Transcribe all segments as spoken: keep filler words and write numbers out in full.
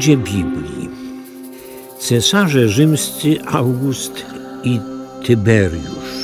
Ludzie Biblii. Cesarze rzymscy August i Tyberiusz.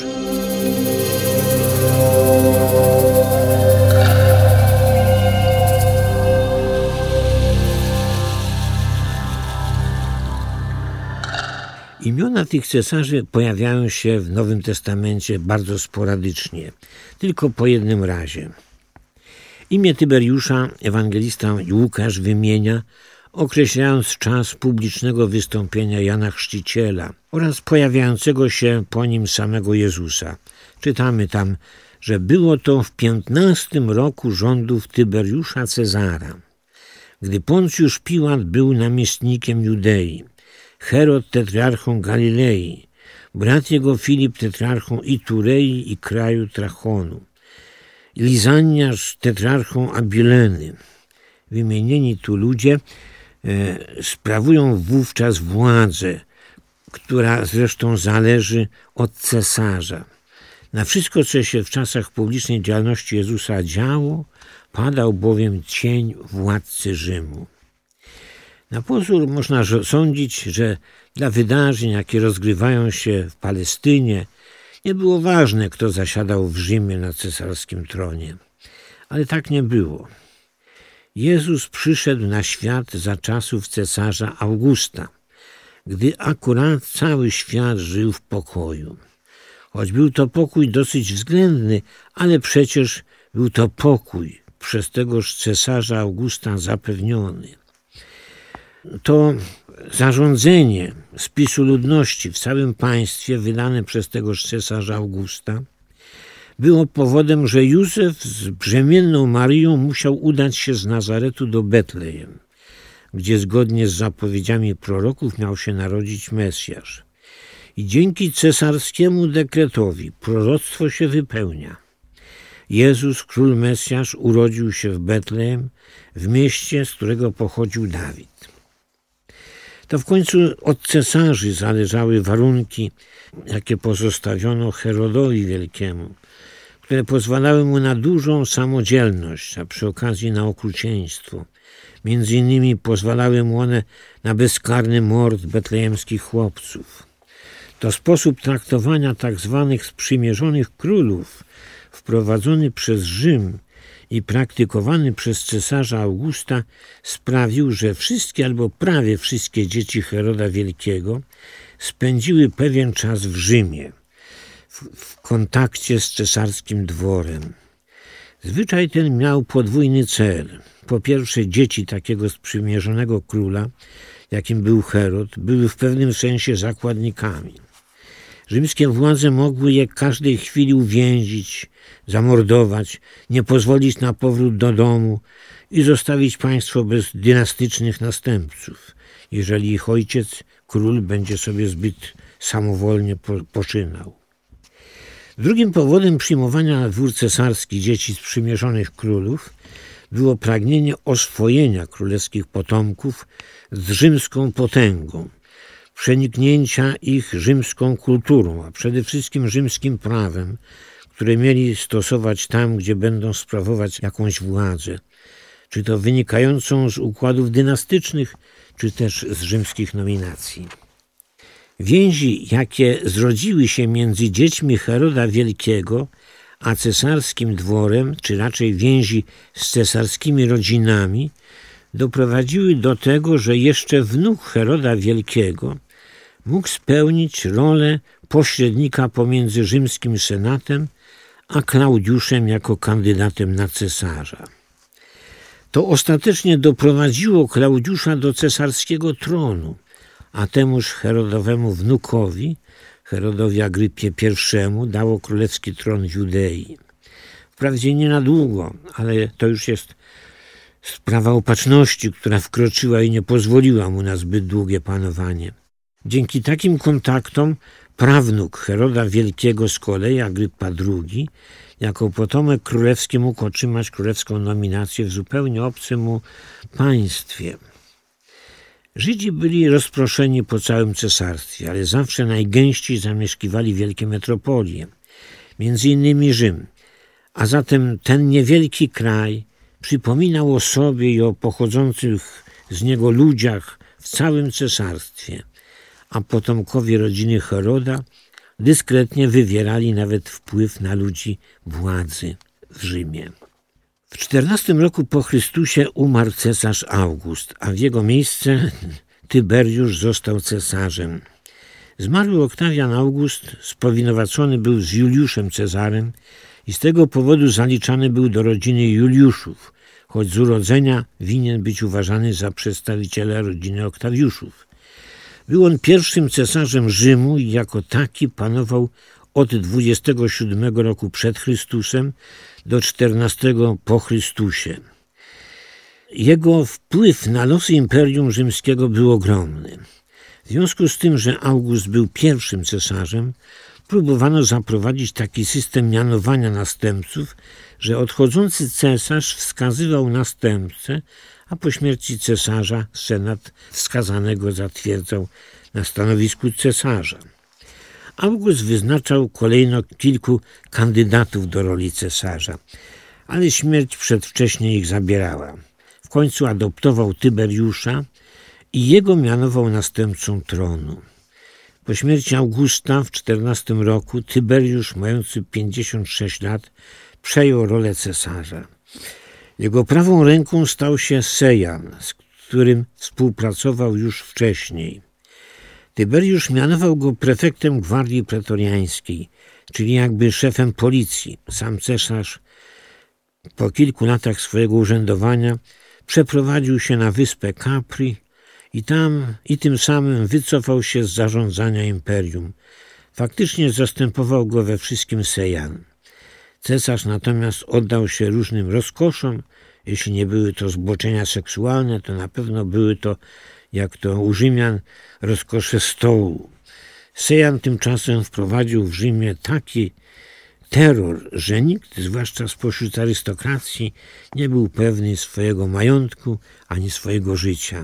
Imiona tych cesarzy pojawiają się w Nowym Testamencie bardzo sporadycznie, tylko po jednym razie. Imię Tyberiusza ewangelista Łukasz wymienia, określając czas publicznego wystąpienia Jana Chrzciciela oraz pojawiającego się po nim samego Jezusa. Czytamy tam, że było to w piętnastym roku rządów Tyberiusza Cezara, gdy Poncjusz Piłat był namiestnikiem Judei, Herod tetrarchą Galilei, brat jego Filip tetrarchą Iturei i kraju Trachonu, Lizaniasz tetrarchą Abileny. Wymienieni tu ludzie e, sprawują wówczas władzę, która zresztą zależy od cesarza. Na wszystko, co się w czasach publicznej działalności Jezusa działo, padał bowiem cień władcy Rzymu. Na pozór można sądzić, że dla wydarzeń, jakie rozgrywają się w Palestynie, nie było ważne, kto zasiadał w Rzymie na cesarskim tronie. Ale tak nie było. Jezus przyszedł na świat za czasów cesarza Augusta, gdy akurat cały świat żył w pokoju. Choć był to pokój dosyć względny, ale przecież był to pokój przez tegoż cesarza Augusta zapewniony. To zarządzenie spisu ludności w całym państwie wydane przez tegoż cesarza Augusta było powodem, że Józef z brzemienną Marią musiał udać się z Nazaretu do Betlejem, gdzie zgodnie z zapowiedziami proroków miał się narodzić Mesjasz. I dzięki cesarskiemu dekretowi proroctwo się wypełnia. Jezus, król Mesjasz, urodził się w Betlejem, w mieście, z którego pochodził Dawid. To w końcu od cesarzy zależały warunki, jakie pozostawiono Herodowi Wielkiemu, które pozwalały mu na dużą samodzielność, a przy okazji na okrucieństwo. Między innymi pozwalały mu one na bezkarny mord betlejemskich chłopców. To sposób traktowania tak zwanych sprzymierzonych królów, wprowadzony przez Rzym i praktykowany przez cesarza Augusta, sprawił, że wszystkie albo prawie wszystkie dzieci Heroda Wielkiego spędziły pewien czas w Rzymie, w, w kontakcie z cesarskim dworem. Zwyczaj ten miał podwójny cel. Po pierwsze, dzieci takiego sprzymierzonego króla, jakim był Herod, były w pewnym sensie zakładnikami. Rzymskie władze mogły je każdej chwili uwięzić, zamordować, nie pozwolić na powrót do domu i zostawić państwo bez dynastycznych następców, jeżeli ich ojciec, król, będzie sobie zbyt samowolnie poczynał. Drugim powodem przyjmowania na dwór cesarski dzieci sprzymierzonych królów było pragnienie oswojenia królewskich potomków z rzymską potęgą, przeniknięcia ich rzymską kulturą, a przede wszystkim rzymskim prawem, które mieli stosować tam, gdzie będą sprawować jakąś władzę, czy to wynikającą z układów dynastycznych, czy też z rzymskich nominacji. Więzi, jakie zrodziły się między dziećmi Heroda Wielkiego a cesarskim dworem, czy raczej więzi z cesarskimi rodzinami, doprowadziły do tego, że jeszcze wnuk Heroda Wielkiego mógł spełnić rolę pośrednika pomiędzy rzymskim senatem a Klaudiuszem jako kandydatem na cesarza. To ostatecznie doprowadziło Klaudiusza do cesarskiego tronu, a temuż Herodowemu wnukowi, Herodowi Agrypie pierwszemu, dało królewski tron w Judei. Wprawdzie nie na długo, ale to już jest sprawa opatrzności, która wkroczyła i nie pozwoliła mu na zbyt długie panowanie. Dzięki takim kontaktom prawnuk Heroda Wielkiego z kolei, Agrypa drugi, jako potomek królewski mógł otrzymać królewską nominację w zupełnie obcym mu państwie. Żydzi byli rozproszeni po całym cesarstwie, ale zawsze najgęściej zamieszkiwali wielkie metropolie, między innymi Rzym. A zatem ten niewielki kraj przypominał o sobie i o pochodzących z niego ludziach w całym cesarstwie, a potomkowie rodziny Heroda dyskretnie wywierali nawet wpływ na ludzi władzy w Rzymie. W czternastym roku po Chrystusie umarł cesarz August, a w jego miejsce Tyberiusz został cesarzem. Zmarły Oktawian August spowinowacony był z Juliuszem Cezarem i z tego powodu zaliczany był do rodziny Juliuszów, choć z urodzenia winien być uważany za przedstawiciela rodziny Oktawiuszów. Był on pierwszym cesarzem Rzymu i jako taki panował od dwudziestego siódmego roku przed Chrystusem do czternastego po Chrystusie. Jego wpływ na losy Imperium Rzymskiego był ogromny. W związku z tym, że August był pierwszym cesarzem, próbowano zaprowadzić taki system mianowania następców, że odchodzący cesarz wskazywał następcę, a po śmierci cesarza senat wskazanego zatwierdzał na stanowisku cesarza. August wyznaczał kolejno kilku kandydatów do roli cesarza, ale śmierć przedwcześnie ich zabierała. W końcu adoptował Tyberiusza i jego mianował następcą tronu. Po śmierci Augusta w czternastym roku Tyberiusz, mający pięćdziesiąt sześć lat, przejął rolę cesarza. Jego prawą ręką stał się Sejan, z którym współpracował już wcześniej. Tyberiusz mianował go prefektem gwardii pretoriańskiej, czyli jakby szefem policji. Sam cesarz po kilku latach swojego urzędowania przeprowadził się na wyspę Capri i tam i tym samym wycofał się z zarządzania imperium. Faktycznie zastępował go we wszystkim Sejan. Cesarz natomiast oddał się różnym rozkoszom. Jeśli nie były to zboczenia seksualne, to na pewno były to, jak to u Rzymian, rozkosze stołu. Sejan tymczasem wprowadził w Rzymie taki terror, że nikt, zwłaszcza spośród arystokracji, nie był pewny swojego majątku ani swojego życia.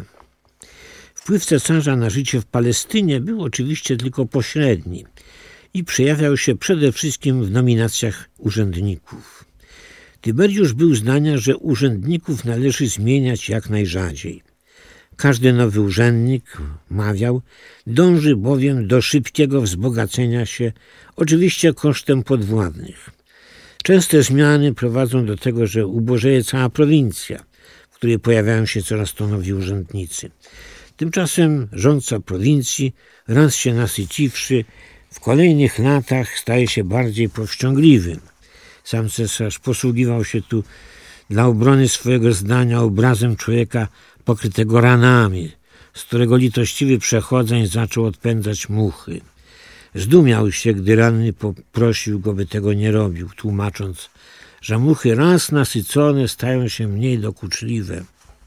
Wpływ cesarza na życie w Palestynie był oczywiście tylko pośredni i przejawiał się przede wszystkim w nominacjach urzędników. Tyberiusz był zdania, że urzędników należy zmieniać jak najrzadziej. Każdy nowy urzędnik, mawiał, dąży bowiem do szybkiego wzbogacenia się, oczywiście kosztem podwładnych. Częste zmiany prowadzą do tego, że ubożeje cała prowincja, w której pojawiają się coraz to nowi urzędnicy. Tymczasem rządca prowincji, raz się nasyciwszy, w kolejnych latach staje się bardziej powściągliwym. Sam cesarz posługiwał się tu dla obrony swojego zdania obrazem człowieka pokrytego ranami, z którego litościwy przechodzeń zaczął odpędzać muchy. Zdumiał się, gdy ranny poprosił go, by tego nie robił, tłumacząc, że muchy raz nasycone stają się mniej dokuczliwe.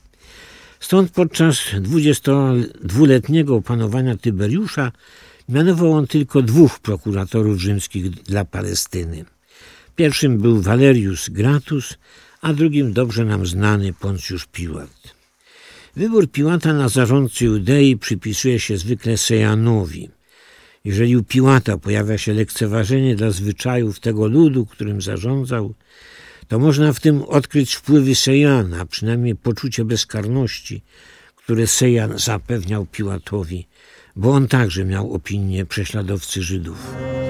Stąd podczas dwudziestodwuletniego panowania Tyberiusza mianował on tylko dwóch prokuratorów rzymskich dla Palestyny. Pierwszym był Valerius Gratus, a drugim dobrze nam znany Poncjusz Piłat. Wybór Piłata na zarządcę Judei przypisuje się zwykle Sejanowi. Jeżeli u Piłata pojawia się lekceważenie dla zwyczajów tego ludu, którym zarządzał, to można w tym odkryć wpływy Sejana, a przynajmniej poczucie bezkarności, które Sejan zapewniał Piłatowi, bo on także miał opinię prześladowcy Żydów.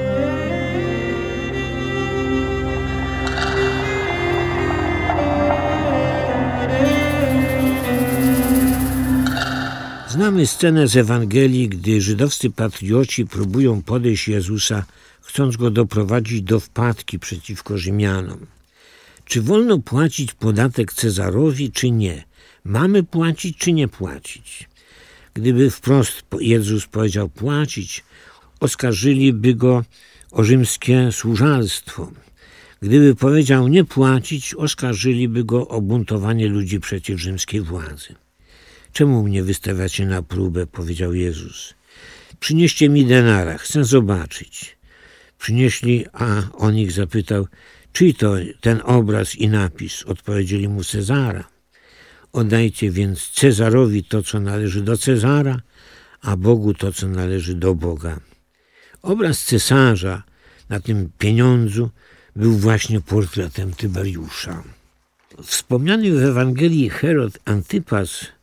Znamy scenę z Ewangelii, gdy żydowscy patrioci próbują podejść Jezusa, chcąc go doprowadzić do wpadki przeciwko Rzymianom. Czy wolno płacić podatek Cezarowi, czy nie? Mamy płacić, czy nie płacić? Gdyby wprost Jezus powiedział płacić, oskarżyliby go o rzymskie służalstwo. Gdyby powiedział nie płacić, oskarżyliby go o buntowanie ludzi przeciw rzymskiej władzy. Czemu mnie wystawiacie na próbę, powiedział Jezus. Przynieście mi denara, chcę zobaczyć. Przynieśli, a on ich zapytał, czyj to ten obraz i napis? Odpowiedzieli mu Cezara. Oddajcie więc Cezarowi to, co należy do Cezara, a Bogu to, co należy do Boga. Obraz cesarza na tym pieniądzu był właśnie portretem Tyberiusza. Wspomniany w Ewangelii Herod Antypas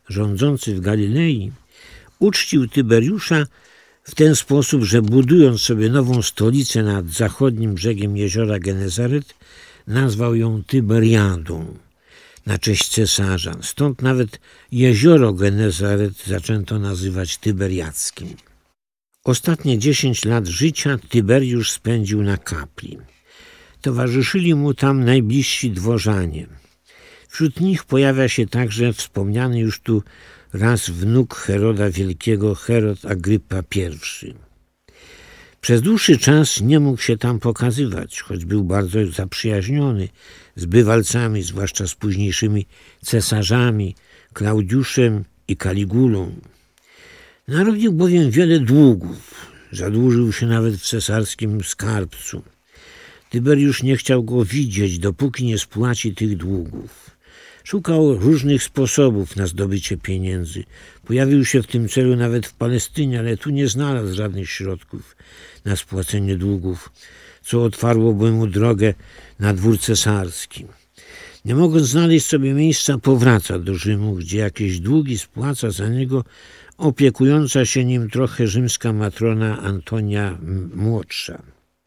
rządzący w Galilei, uczcił Tyberiusza w ten sposób, że budując sobie nową stolicę nad zachodnim brzegiem jeziora Genezaret, nazwał ją Tyberiadą na cześć cesarza. Stąd nawet jezioro Genezaret zaczęto nazywać Tyberiackim. Ostatnie dziesięć lat życia Tyberiusz spędził na Kapri. Towarzyszyli mu tam najbliżsi dworzanie. Wśród nich pojawia się także wspomniany już tu raz wnuk Heroda Wielkiego, Herod Agrypa I. Przez dłuższy czas nie mógł się tam pokazywać, choć był bardzo zaprzyjaźniony z bywalcami, zwłaszcza z późniejszymi cesarzami, Klaudiuszem i Kaligulą. Narobił bowiem wiele długów, zadłużył się nawet w cesarskim skarbcu. Tyberiusz nie chciał go widzieć, dopóki nie spłaci tych długów. Szukał różnych sposobów na zdobycie pieniędzy. Pojawił się w tym celu nawet w Palestynie, ale tu nie znalazł żadnych środków na spłacenie długów, co otwarłoby mu drogę na dwór cesarski. Nie mogąc znaleźć sobie miejsca, powraca do Rzymu, gdzie jakieś długi spłaca za niego opiekująca się nim trochę rzymska matrona Antonia Młodsza.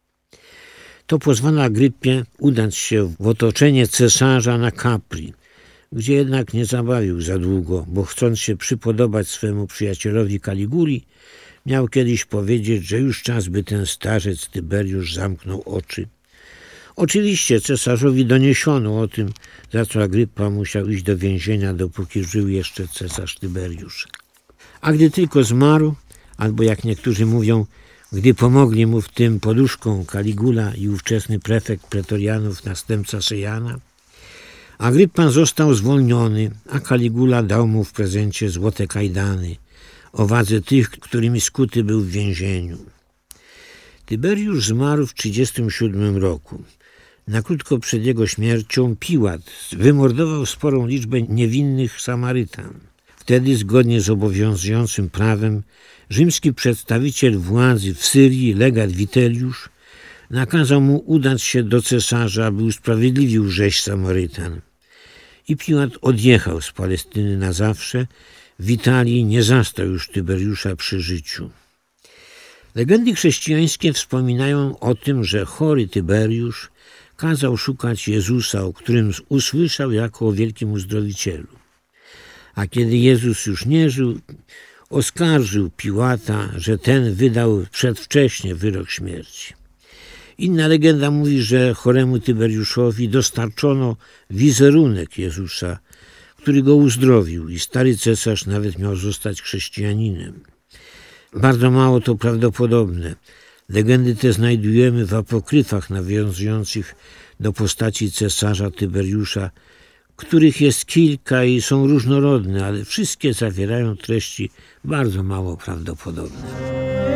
To pozwala Agrypie udać się w otoczenie cesarza na Kapri, gdzie jednak nie zabawił za długo, bo chcąc się przypodobać swemu przyjacielowi Kaliguli, miał kiedyś powiedzieć, że już czas, by ten starzec Tyberiusz zamknął oczy. Oczywiście cesarzowi doniesiono o tym, za co Agrypa musiał iść do więzienia, dopóki żył jeszcze cesarz Tyberiusz. A gdy tylko zmarł, albo jak niektórzy mówią, gdy pomogli mu w tym poduszką Kaligula i ówczesny prefekt pretorianów, następca Sejana, Agrypa został zwolniony, a Kaligula dał mu w prezencie złote kajdany o wadze tych, którymi skuty był w więzieniu. Tyberiusz zmarł w trzydziestym siódmym roku. Na krótko przed jego śmiercią Piłat wymordował sporą liczbę niewinnych Samarytan. Wtedy, zgodnie z obowiązującym prawem, rzymski przedstawiciel władzy w Syrii, legat Witelliusz, nakazał mu udać się do cesarza, aby usprawiedliwił rzeź Samarytan. I Piłat odjechał z Palestyny na zawsze. W Italii nie zastał już Tyberiusza przy życiu. Legendy chrześcijańskie wspominają o tym, że chory Tyberiusz kazał szukać Jezusa, o którym usłyszał jako o wielkim uzdrowicielu. A kiedy Jezus już nie żył, oskarżył Piłata, że ten wydał przedwcześnie wyrok śmierci. Inna legenda mówi, że choremu Tyberiuszowi dostarczono wizerunek Jezusa, który go uzdrowił i stary cesarz nawet miał zostać chrześcijaninem. Bardzo mało to prawdopodobne. Legendy te znajdujemy w apokryfach nawiązujących do postaci cesarza Tyberiusza, których jest kilka i są różnorodne, ale wszystkie zawierają treści bardzo mało prawdopodobne.